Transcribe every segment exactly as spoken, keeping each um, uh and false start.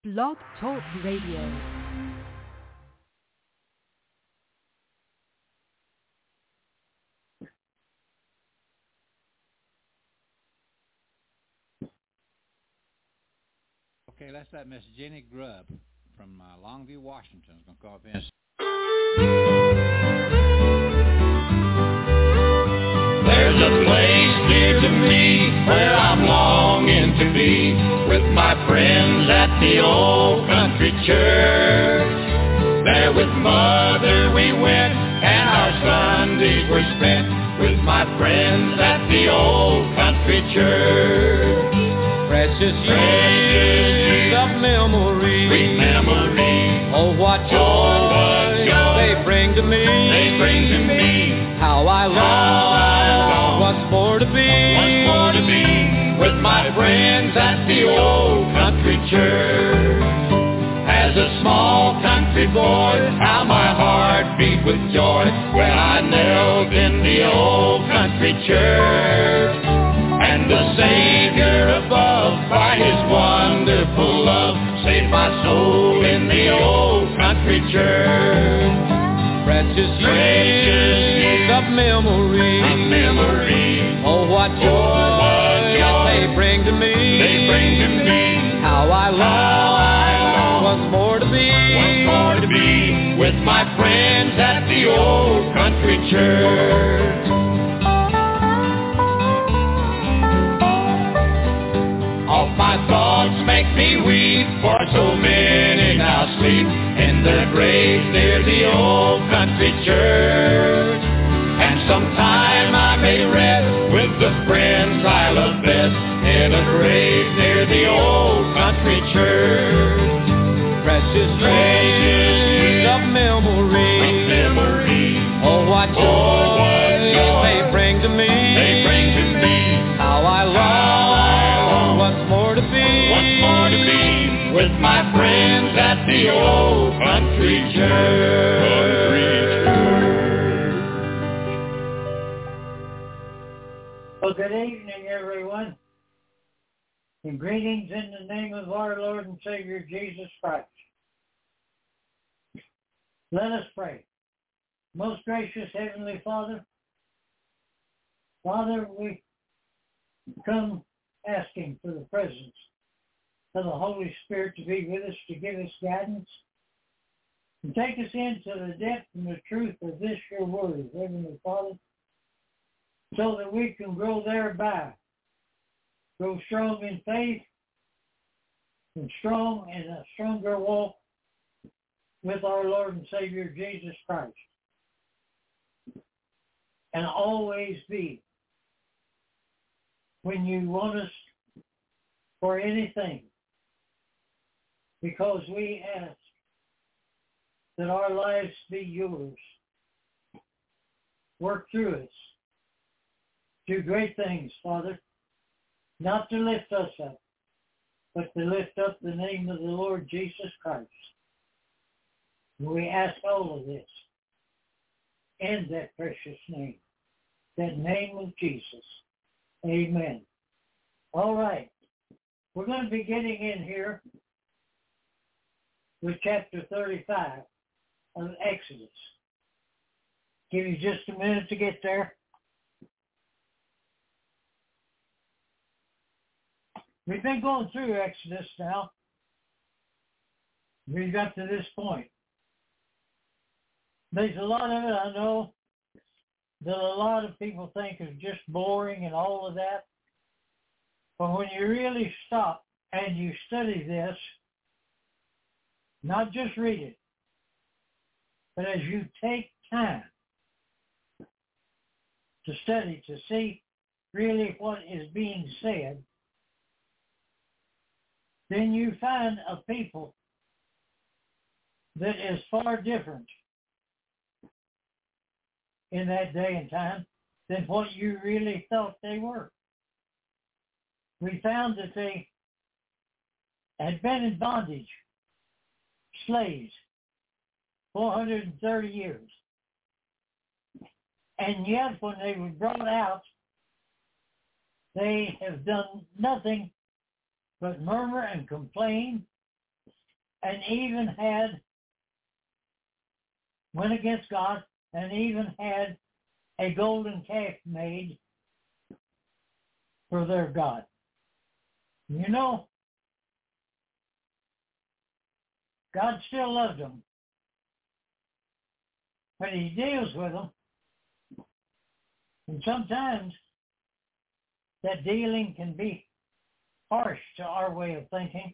Blog Talk Radio. Okay, that's that Miss Jenny Grubb from uh, Longview, Washington. Is going to call up in. There's a place near to me where I'm longing to be with my friends at the old country church. There with Mother we went and our Sundays were spent with my friends at the old country church. Precious years of memory, sweet memory. Oh, what joy, oh, what joy they bring to me. They bring to me. How I long once more to be, once more to be with my friends at the old country church. As a small country boy, how my heart beat with joy when I knelt in the old country church. And the Savior above, by His wonderful love, saved my soul in the old country church. Precious years of memory, of memory. Oh, what joy, oh, what joy they bring to me. They bring to me. How I long, How I long once more to be, once more to be with my friends at the old country church. All my thoughts make me weep, for so many now sleep in their graves near the old country church. And sometime I may rest with the friends I love best in a grave near the old country church. Precious years of memory, of memory. Oh, what joy, oh, what joy they bring to me. They bring to me. How I long, How I long once more to be, once more to be with my friends at the old country church. Well, good evening, everyone, and greetings in the name of our Lord and Savior, Jesus Christ. Let us pray. Most gracious Heavenly Father, Father, we come asking for the presence of the Holy Spirit to be with us, to give us guidance, and take us into the depth and the truth of this your word, Heavenly Father, so that we can grow thereby, grow strong in faith, and strong in a stronger walk with our Lord and Savior Jesus Christ, and always be, when you want us for anything, because we ask that our lives be yours. Work through us. Do great things, Father, not to lift us up, but to lift up the name of the Lord Jesus Christ. We ask all of this in that precious name, that name of Jesus. Amen. All right. We're going to be getting in here with chapter thirty-five of Exodus. Give you just a minute to get there. We've been going through Exodus now. We got to this point. There's a lot of it, I know, that a lot of people think is just boring and all of that. But when you really stop and you study this, not just read it, but as you take time to study, to see really what is being said, then you find a people that is far different in that day and time than what you really thought they were. We found that they had been in bondage, slaves, four hundred thirty years. And yet when they were brought out, they have done nothing but murmur and complain and even had, went against God, and even had a golden calf made for their God. You know, God still loves them, but he deals with them. And sometimes that dealing can be harsh to our way of thinking.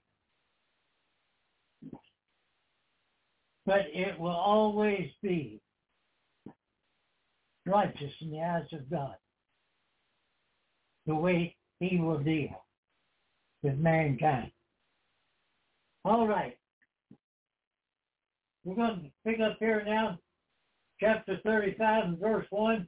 But it will always be righteous in the eyes of God, the way he will deal with mankind. All right. We're going to pick up here now, chapter thirty-five and verse one.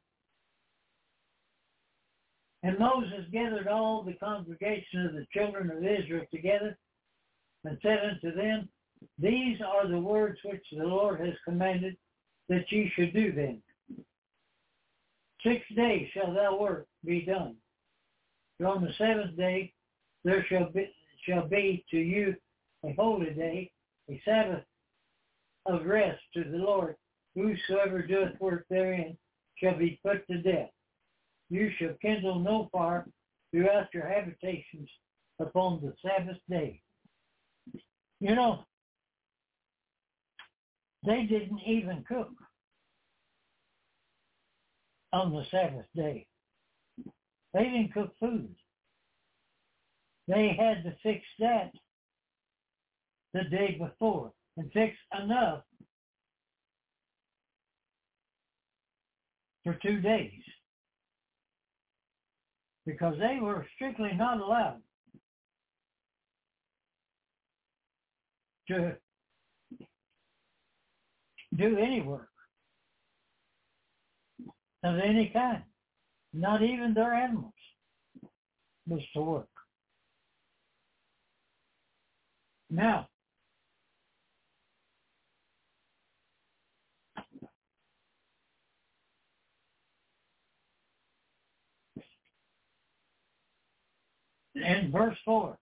And Moses gathered all the congregation of the children of Israel together and said unto them, These are the words which the Lord has commanded that ye should do them. Six days shall thou work be done. But on the seventh day there shall be, shall be to you a holy day, a Sabbath of rest to the Lord. Whosoever doeth work therein shall be put to death. You shall kindle no fire throughout your habitations upon the Sabbath day. You know, they didn't even cook on the Sabbath day. They didn't cook food. They had to fix that the day before and fix enough for two days. Because they were strictly not allowed to do any work of any kind. Not even their animals was to work. Now, in verse four,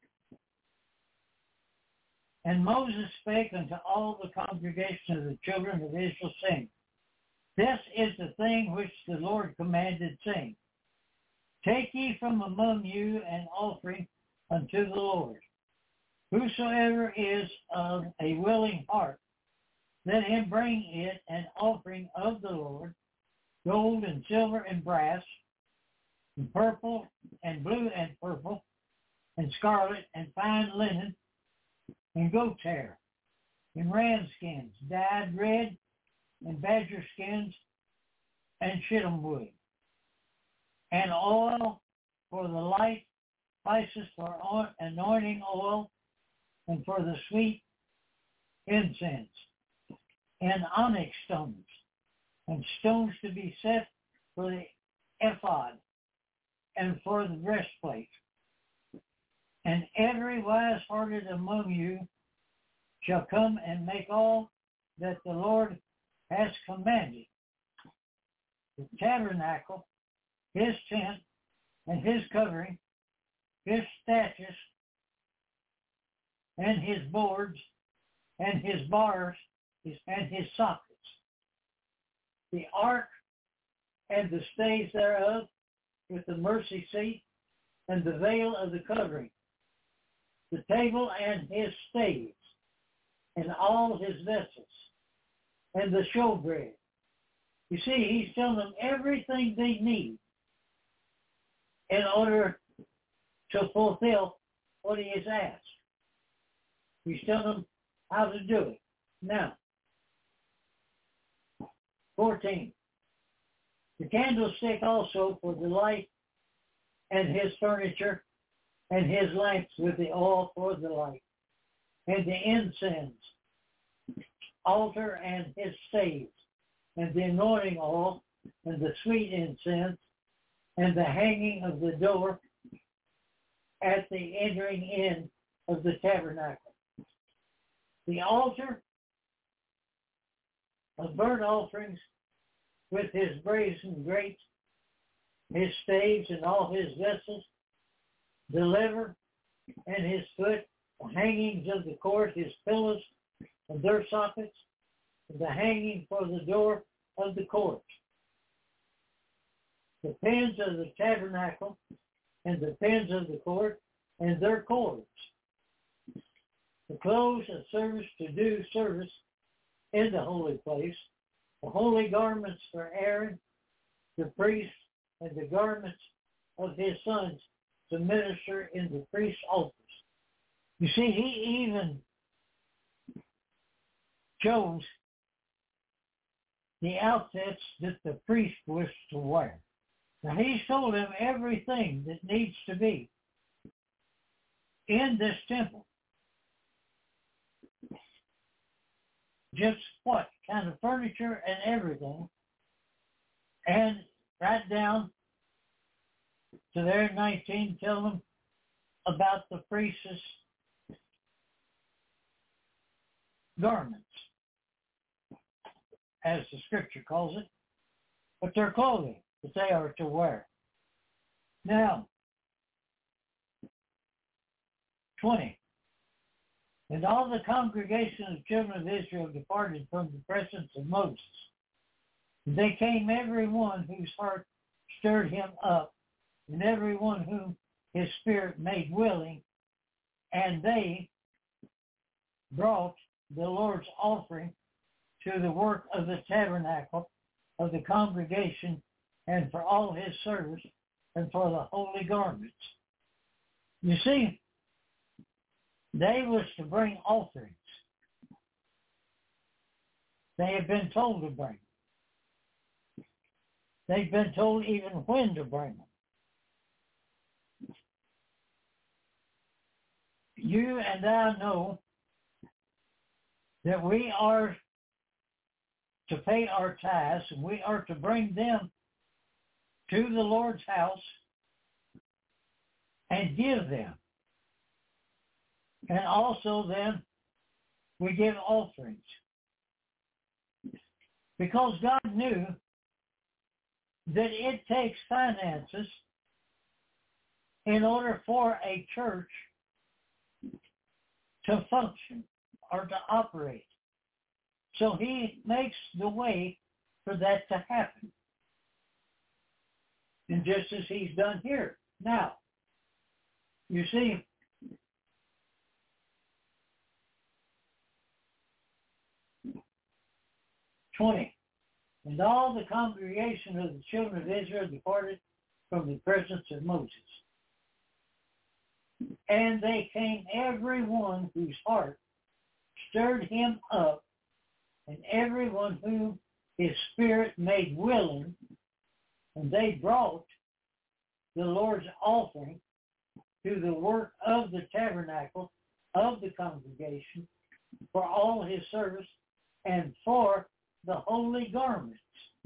and Moses spake unto all the congregation of the children of Israel, saying, This is the thing which the Lord commanded, saying, Take ye from among you an offering unto the Lord. Whosoever is of a willing heart, let him bring it an offering of the Lord, gold and silver and brass, and purple and blue and purple, and scarlet and fine linen, and goat's hair, and ram skins, dyed red, and badger skins, and shittim wood, and oil for the light, spices for anointing oil, and for the sweet incense, and onyx stones, and stones to be set for the ephod, and for the breastplate. And every wise-hearted among you shall come and make all that the Lord has commanded. The tabernacle, his tent, and his covering, his statues, and his boards, and his bars, and his sockets. The ark and the staves thereof, with the mercy seat, and the veil of the covering, the table and his staves, and all his vessels, and the showbread. You see, he's telling them everything they need in order to fulfill what he has asked. He's telling them how to do it. Now, fourteen. The candlestick also for the light, and his furniture, and his lamps with the oil for the light, and the incense, altar and his staves, and the anointing oil, and the sweet incense, and the hanging of the door at the entering in of the tabernacle. The altar of burnt offerings with his brazen grates, his staves and all his vessels, the lever and his foot, the hangings of the court, his pillars and their sockets, and the hanging for the door of the court, the pins of the tabernacle, and the pins of the court, and their cords, the clothes of service to do service in the holy place, the holy garments for Aaron, the priest, and the garments of his sons to minister in the priest's altars. You see, he even chose the outfits that the priest was to wear. Now, he's told them everything that needs to be in this temple. Just what kind of furniture and everything. And right down to there in nineteen, tell them about the priest's garments, as the scripture calls it, but their clothing that they are to wear. Now, twenty. And all the congregation of the children of Israel departed from the presence of Moses. And they came every one whose heart stirred him up, and every one whom his spirit made willing, and they brought the Lord's offering to the work of the tabernacle of the congregation, and for all his service, and for the holy garments. You see, they was to bring offerings. They had been told to bring them. They've been told even when to bring them. You and I know that we are to pay our tithes, and we are to bring them to the Lord's house and give them. And also then we give offerings. Because God knew that it takes finances in order for a church to function or to operate. So he makes the way for that to happen. And just as he's done here. Now, you see, twenty. And all the congregation of the children of Israel departed from the presence of Moses. And they came every one whose heart stirred him up, and every one whom his spirit made willing, and they brought the Lord's offering to the work of the tabernacle of the congregation for all his service and for the holy garments.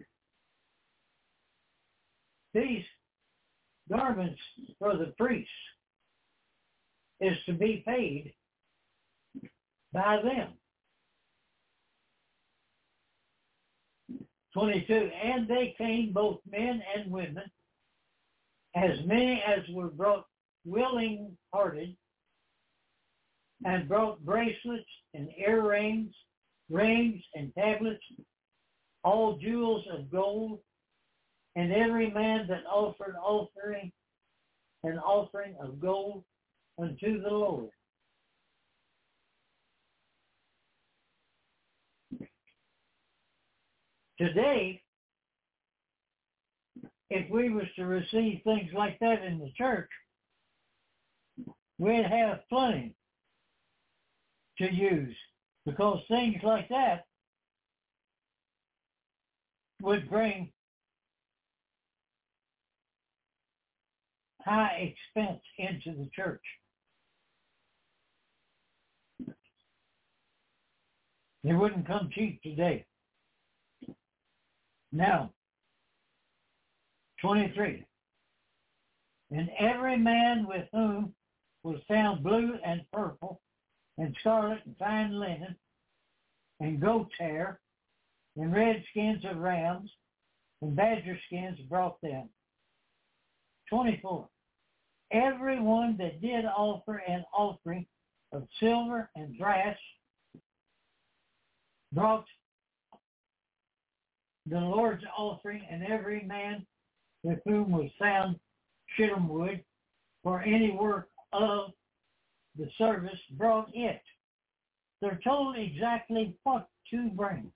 These garments for the priests is to be paid by them. twenty-two, and they came, both men and women, as many as were brought willing-hearted, and brought bracelets and earrings, rings and tablets, all jewels of gold, and every man that offered offering an offering of gold unto the Lord. Today, if we was to receive things like that in the church, we'd have plenty to use, because things like that would bring high expense into the church. They wouldn't come cheap today. Now, twenty-three. And every man with whom was found blue and purple and scarlet and fine linen and goat's hair and red skins of rams and badger skins brought them. twenty-four. Every one that did offer an offering of silver and brass brought the Lord's offering, and every man with whom was found shittim wood for any work of the service brought it. They're told exactly what to bring.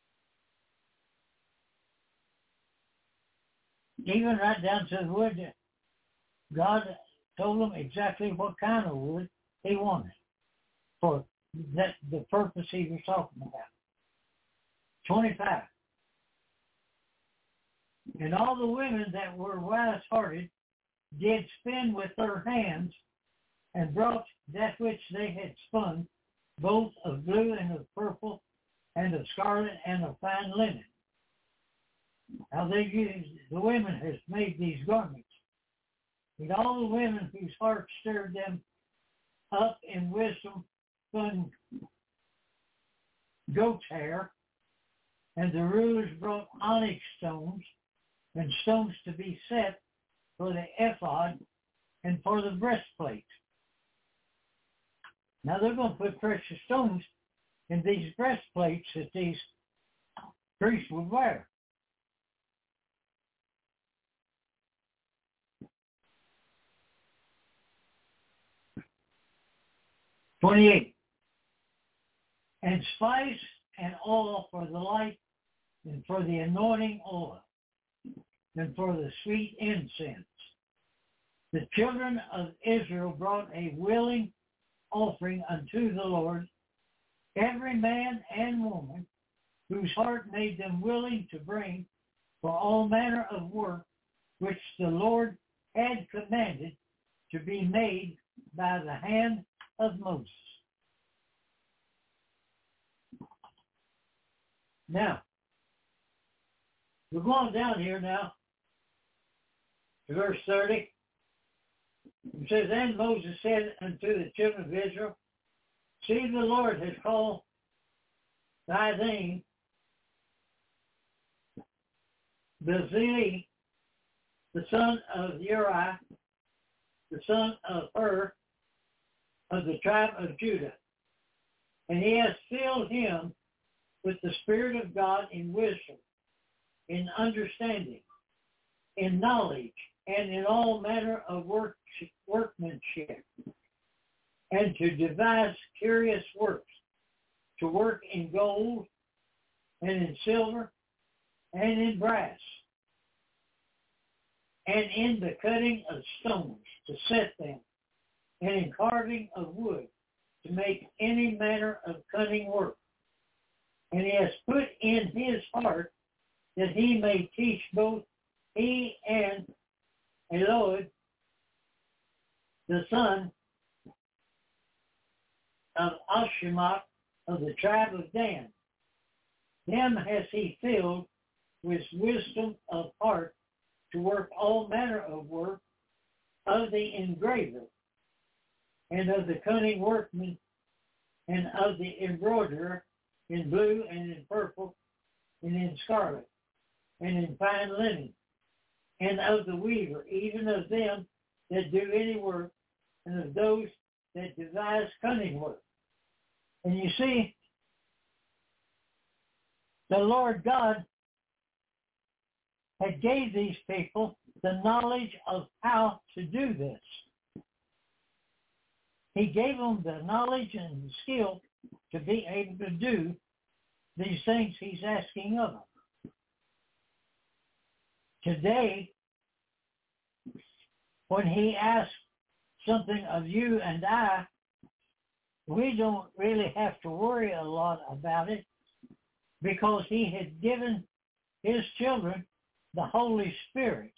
Even right down to the wood, God told them exactly what kind of wood he wanted for that the purpose he was talking about. twenty-five. And all the women that were wise-hearted did spin with their hands and brought that which they had spun, both of blue and of purple and of scarlet and of fine linen. Now they used, the women has made these garments. And all the women whose hearts stirred them up in wisdom spun goat's hair, and the rulers brought onyx stones and stones to be set for the ephod and for the breastplate. Now they're going to put precious stones in these breastplates that these priests would wear. twenty-eight. And spice and oil for the light, and for the anointing oil, and for the sweet incense. The children of Israel brought a willing offering unto the Lord, every man and woman whose heart made them willing to bring for all manner of work which the Lord had commanded to be made by the hand of Moses. Now, we're going down here now to verse thirty. It says, and Moses said unto the children of Israel, see, the Lord has called thy name Bezalel, the son of Uri, the son of Hur, of the tribe of Judah. And he has filled him with the Spirit of God in wisdom, in understanding, in knowledge, and in all manner of work, workmanship, and to devise curious works, to work in gold, and in silver, and in brass, and in the cutting of stones, to set them, and in carving of wood, to make any manner of cunning work. And he has put in his heart that he may teach both he and Elod, the son of Ashimach of the tribe of Dan. Them has he filled with wisdom of heart to work all manner of work of the engraver, and of the cunning workman, and of the embroiderer, in blue and in purple, and in scarlet, and in fine linen, and of the weaver, even of them that do any work, and of those that devise cunning work. And you see, the Lord God had gave these people the knowledge of how to do this. He gave them the knowledge and the skill to be able to do these things he's asking of them. Today, when he asks something of you and I, we don't really have to worry a lot about it, because he had given his children the Holy Spirit.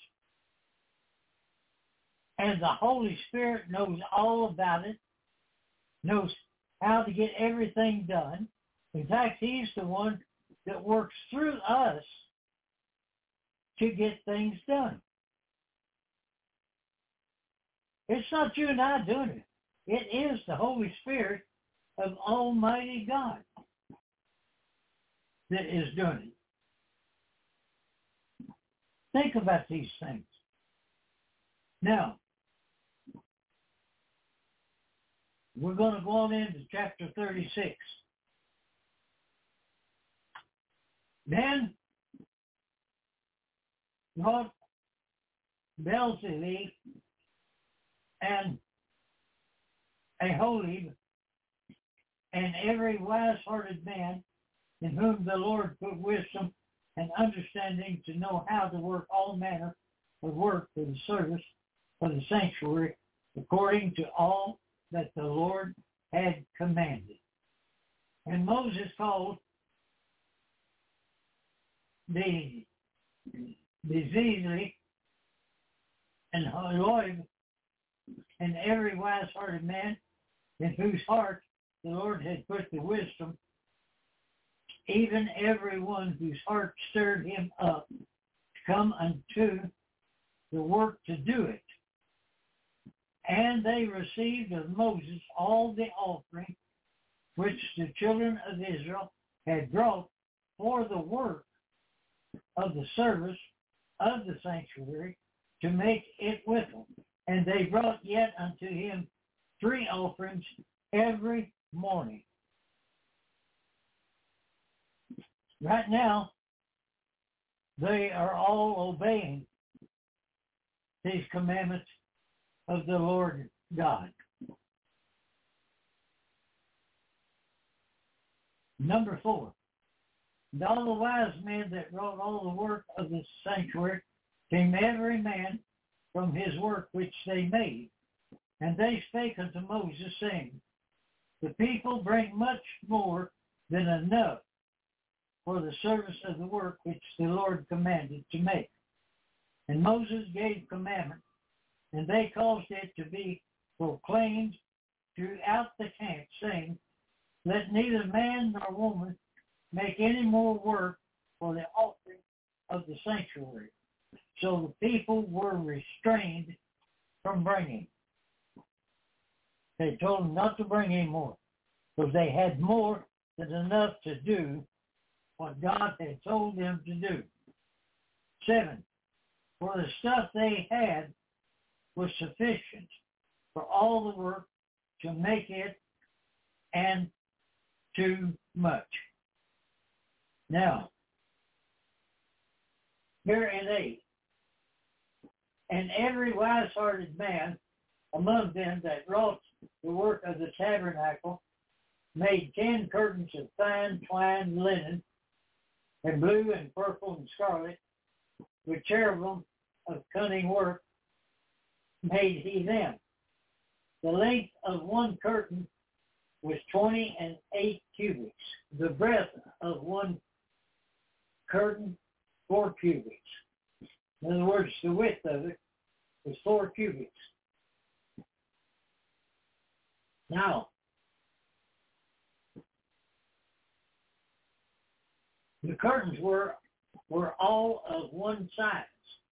And the Holy Spirit knows all about it, knows how to get everything done. In fact, he's the one that works through us to get things done. It's not you and I doing it. It is the Holy Spirit of Almighty God that is doing it. Think about these things. Now, we're going to go on into chapter thirty-six. Then brought Beelzebub and Aholiab and every wise-hearted man in whom the Lord put wisdom and understanding to know how to work all manner of work for the service of the sanctuary according to all that the Lord had commanded. And Moses called the Bezalel and Aholiab and every wise-hearted man in whose heart the Lord had put the wisdom, even every one whose heart stirred him up to come unto the work to do it. And they received of Moses all the offering which the children of Israel had brought for the work of the service of the sanctuary to make it with them. And they brought yet unto him three offerings every morning. Right now, they are all obeying these commandments of the Lord God. Number four, and all the wise men that wrought all the work of the sanctuary came every man from his work which they made. And they spake unto Moses, saying, the people bring much more than enough for the service of the work which the Lord commanded to make. And Moses gave commandment, and they caused it to be proclaimed throughout the camp, saying, let neither man nor woman make any more work for the offering of the sanctuary. So the people were restrained from bringing. They told them not to bring any more, because they had more than enough to do what God had told them to do. Seven, for the stuff they had was sufficient for all the work to make it, and too much. Now, here in eight, and every wise-hearted man among them that wrought the work of the tabernacle made ten curtains of fine twined linen, and blue and purple and scarlet, with cherubim of cunning work made he them. The length of one curtain was twenty and eight cubits. The breadth of one curtain, four cubits. In other words, the width of it was four cubits. Now, the curtains were were all of one size.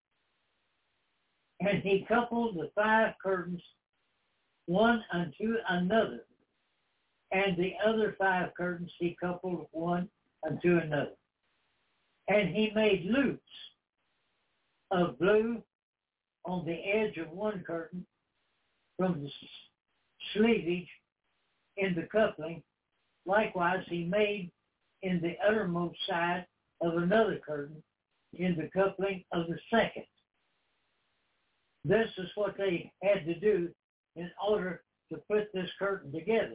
And he coupled the five curtains one unto another, and the other five curtains he coupled one unto another. And he made loops of blue on the edge of one curtain from the sleevage in the coupling. Likewise he made in the uttermost side of another curtain in the coupling of the second. This is what they had to do in order to put this curtain together.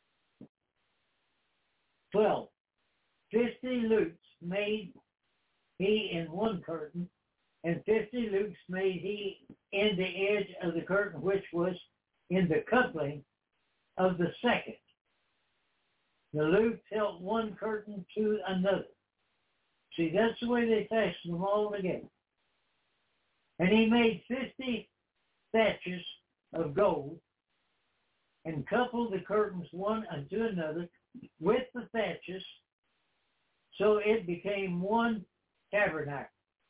Twelve. Fifty loops made he in one curtain, and fifty loops made he in the edge of the curtain which was in the coupling of the second. The loops held one curtain to another. See, that's the way they fastened them all together. And he made fifty thatches of gold, and coupled the curtains one unto another with the thatches, so it became one tabernacle.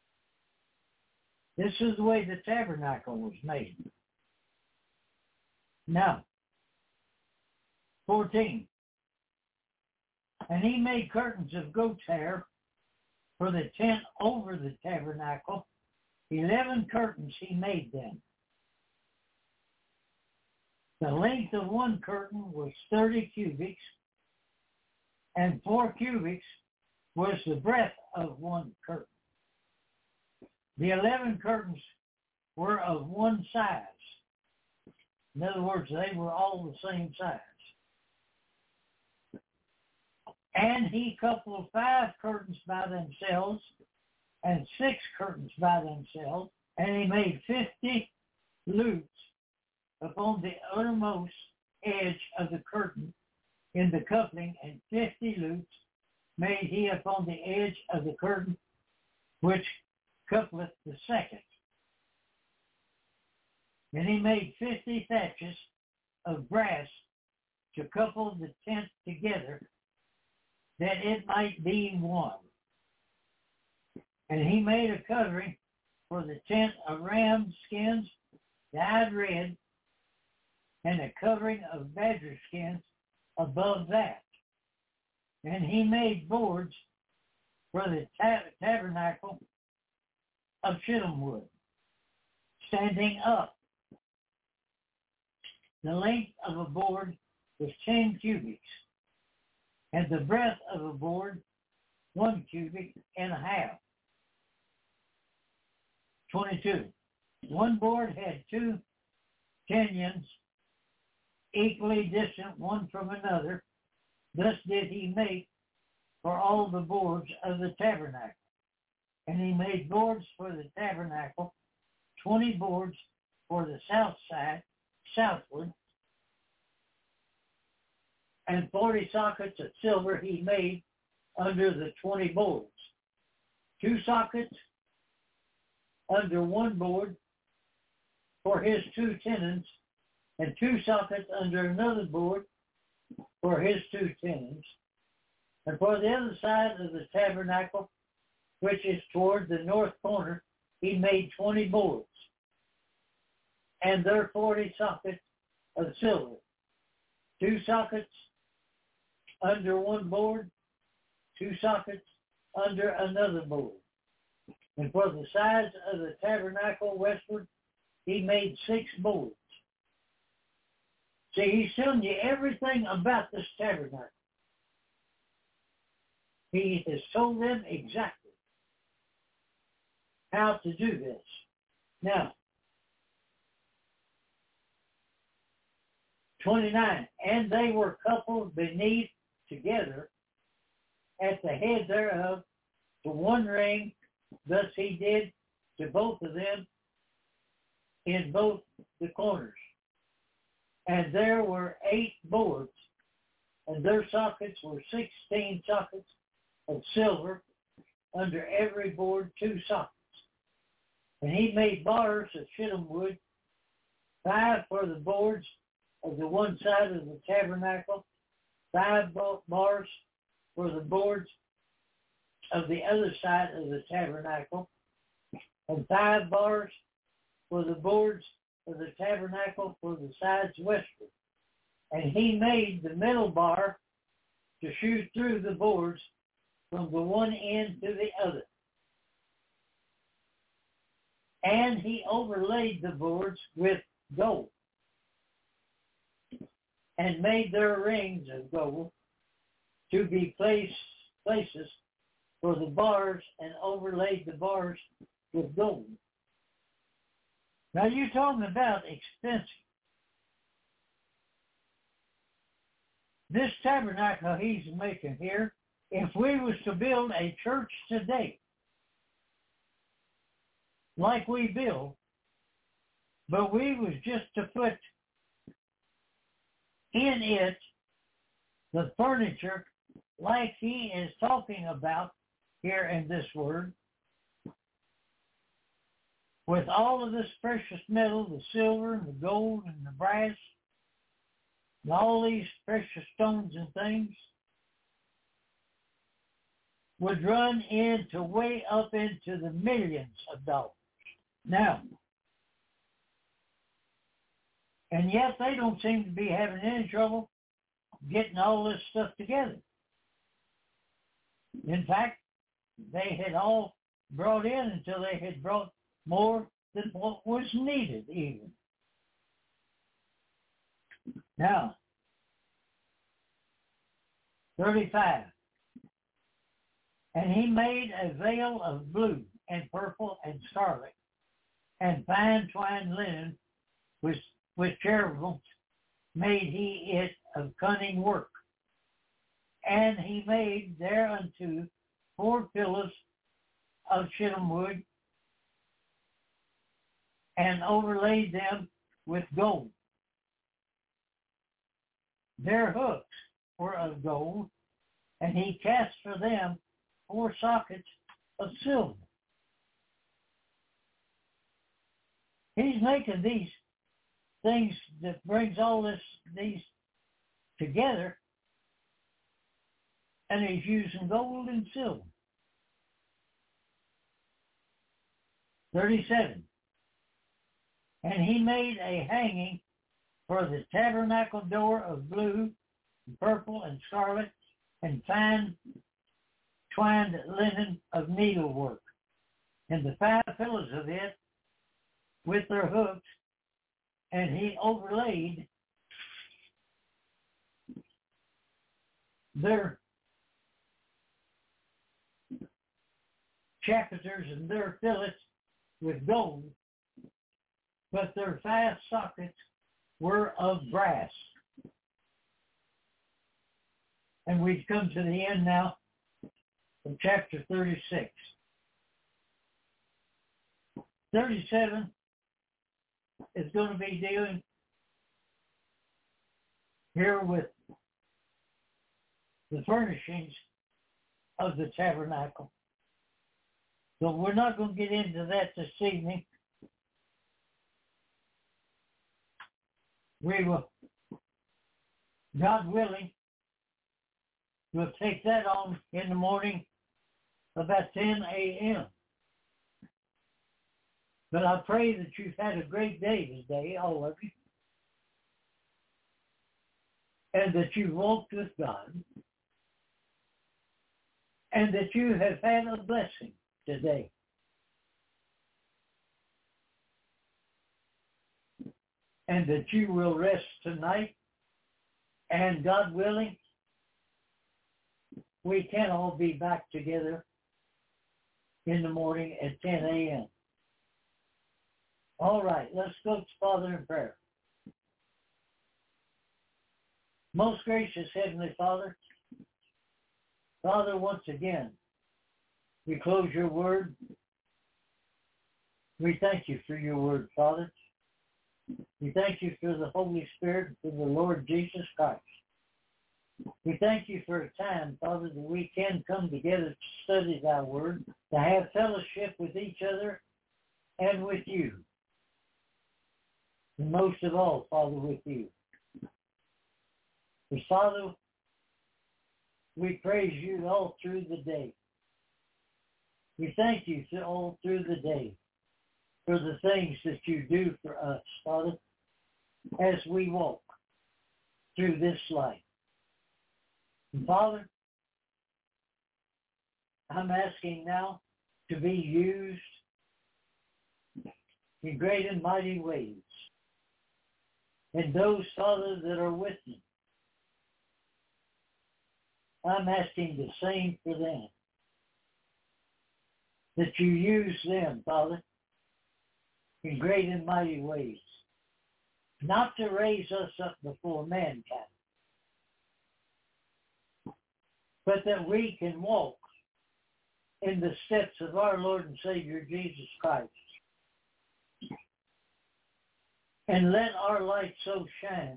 This is the way the tabernacle was made. Now, fourteen. And he made curtains of goat's hair for the tent over the tabernacle. Eleven curtains he made them. The length of one curtain was thirty cubits, and four cubits was the breadth of one curtain. The eleven curtains were of one size. In other words, they were all the same size. And he coupled five curtains by themselves and six curtains by themselves, and he made fifty loops upon the uttermost edge of the curtain in the coupling, and fifty loops made he upon the edge of the curtain which coupleth the second. And he made fifty thatches of brass to couple the tent together, that it might be one. And he made a covering for the tent of ram skins dyed red, and a covering of badger skins above that. And he made boards for the tab- tabernacle of shittim wood, standing up. The length of a board was ten cubits, and the breadth of a board one cubit and a half. twenty-two. One board had two pinions equally distant one from another. Thus did he make for all the boards of the tabernacle. And he made boards for the tabernacle, twenty boards for the south side, southward, and forty sockets of silver he made under the twenty boards. Two sockets under one board for his two tenons, and two sockets under another board for his two tenons. And for the other side of the tabernacle, which is toward the north corner, he made twenty boards, and there forty sockets of silver. Two sockets under one board, two sockets under another board. And for the sides of the tabernacle westward, he made six boards. See, he's telling you everything about this tabernacle. He has told them exactly how to do this. Now, twenty-nine, and they were coupled beneath together at the head thereof to one ring. Thus he did to both of them in both the corners. And there were eight boards, and their sockets were sixteen sockets of silver, under every board two sockets. And he made bars of shittim wood, five for the boards of the one side of the tabernacle, five bars for the boards of the other side of the tabernacle, and five bars for the boards of the tabernacle for the sides westward. And he made the middle bar to shoot through the boards from the one end to the other. And he overlaid the boards with gold, and made their rings of gold to be placed places for the bars, and overlaid the bars with gold. Now you're talking about expensive. This tabernacle he's making here, if we was to build a church today, like we build, but we was just to put in it the furniture like he is talking about here in this word, with all of this precious metal, the silver and the gold and the brass, and all these precious stones and things, would run into way up into the millions of dollars. Now, and yet they don't seem to be having any trouble getting all this stuff together. In fact, they had all brought in until they had brought more than what was needed even. Now, thirty-five. And he made a veil of blue and purple and scarlet, and fine twined linen with, with cherubim made he it of cunning work. And he made thereunto four pillars of shittim wood, and overlaid them with gold. Their hooks were of gold, and he cast for them four sockets of silver. He's making these things that brings all this these together, and he's using gold and silver. thirty-seven. And he made a hanging for the tabernacle door of blue, and purple, and scarlet, and fine twined linen of needlework, and the five pillars of it with their hooks, and he overlaid their chapiters and their fillets with gold, but their five sockets were of brass. And we've come to the end now of chapter thirty-six. thirty-seven is going to be dealing here with the furnishings of the tabernacle. So we're not going to get into that this evening. We will, God willing, we'll take that on in the morning about ten a.m. But I pray that you've had a great day today, all of you, and that you've walked with God, and that you have had a blessing today. And that you will rest tonight, and God willing, we can all be back together in the morning at ten a.m. All right, let's go to Father in prayer. Most gracious Heavenly Father, Father, once again, we close your word. We thank you for your word, Father. We thank you for the Holy Spirit, for the Lord Jesus Christ. We thank you for a time, Father, that we can come together to study thy word, to have fellowship with each other and with you. And most of all, Father, with you. For Father, we praise you all through the day. We thank you all through the day for the things that you do for us, Father, as we walk through this life. And Father, I'm asking now to be used in great and mighty ways. And those, Father, that are with me, I'm asking the same for them. That you use them, Father, in great and mighty ways. Not to raise us up before mankind, but that we can walk in the steps of our Lord and Savior Jesus Christ. And let our light so shine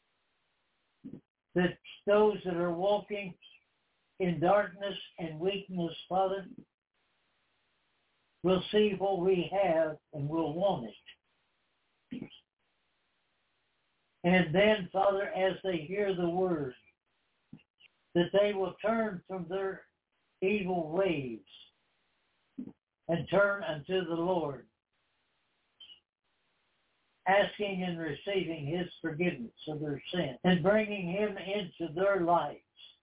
that those that are walking in darkness and weakness, Father, will see what we have and will want it. And then, Father, as they hear the word, that they will turn from their evil ways and turn unto the Lord, asking and receiving his forgiveness of their sin and bringing him into their lives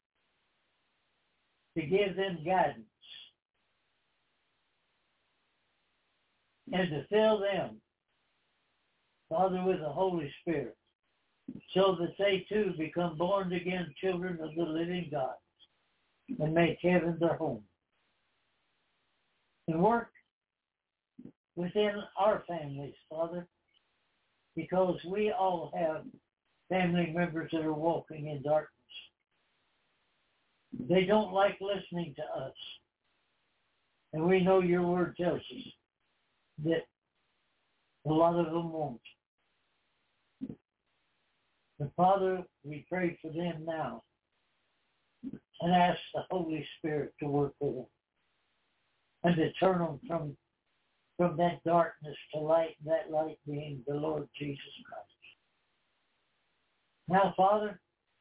to give them guidance and to fill them, Father, with the Holy Spirit, so that they too become born again children of the living God and make heaven their home. and work within our families, Father, because we all have family members that are walking in darkness. They don't like listening to us. And we know your word tells us that a lot of them won't. But Father, we pray for them now and ask the Holy Spirit to work with them and to turn them from, from that darkness to light, that light being the Lord Jesus Christ. Now, Father,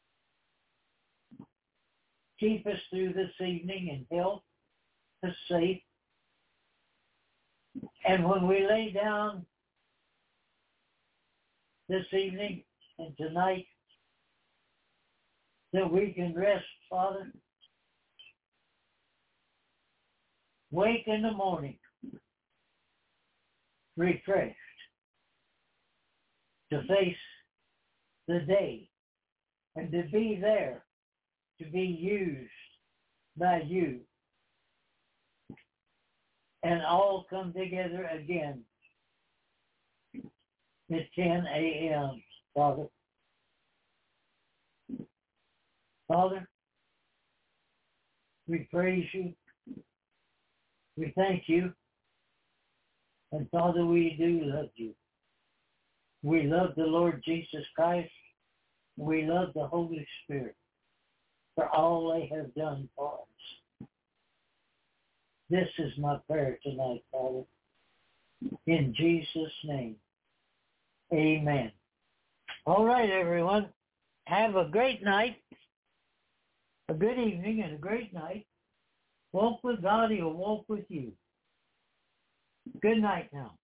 keep us through this evening in health, us safe. And when we lay down this evening and tonight, that we can rest, Father. Wake in the morning, refreshed, to face the day and to be there, to be used by you, and all come together again at ten a.m., Father. Father, we praise you. We thank you. And Father, we do love you. We love the Lord Jesus Christ. We love the Holy Spirit for all they have done for us. This is my prayer tonight, Father. In Jesus' name, amen. All right, everyone. Have a great night, a good evening, and a great night. Walk with God, he'll walk with you. Good night now.